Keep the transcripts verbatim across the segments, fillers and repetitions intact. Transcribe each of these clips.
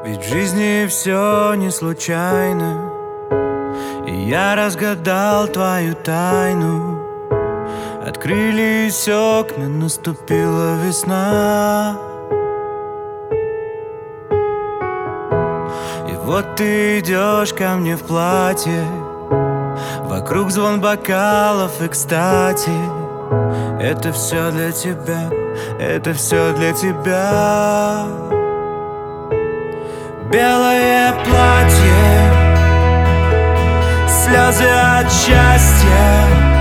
Ведь в жизни все не случайно, и я разгадал твою тайну. Открылись окна, наступила весна. И вот ты идешь ко мне в платье, вокруг звон бокалов, и кстати, это все для тебя, это все для тебя. Белое платье, слезы от счастья,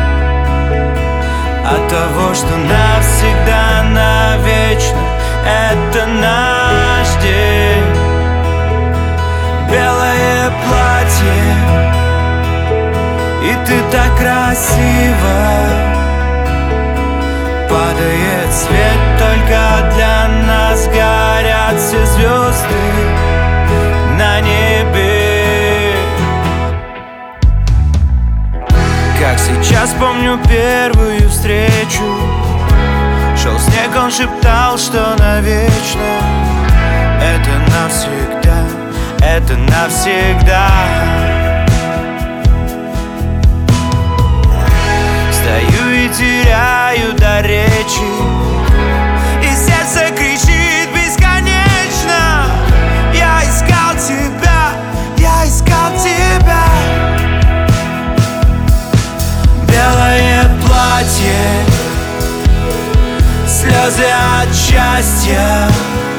от того, что навсегда, навечно это наш день. Белое платье, и ты так красива. Падает свет только для нас, горят все звезды на небе. Как сейчас помню первую встречу, шел снег, он шептал, что навечно. Это навсегда, это навсегда. Стою и теряю до речи, и сердце кричит бесконечно. Я искал тебя, я искал тебя. Белое платье, слезы от счастья,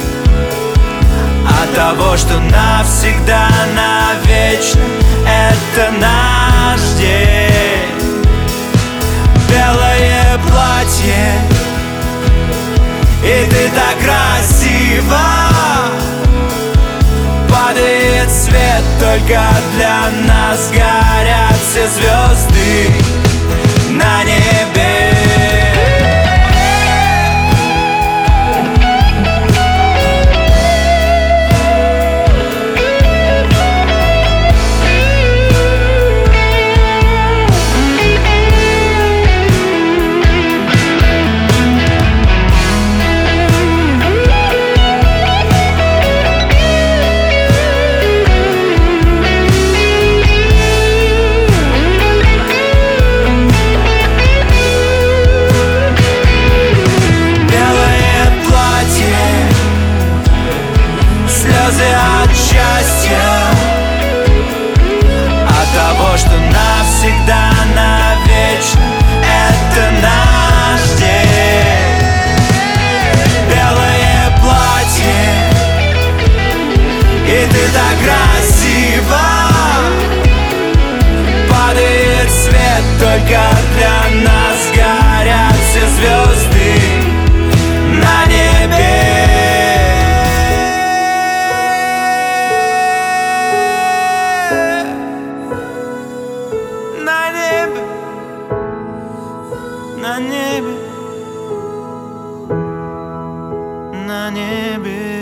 от того, что навсегда, навечно это наш день. Белое платье, и ты так красива. Падает свет только для нас, горят все звезды на небе. От счастья, от того, что навсегда, навечно это наш день. Белое платье, и ты так красива. Падает свет только для нас, горят все звезды на небе. На небе, на небе.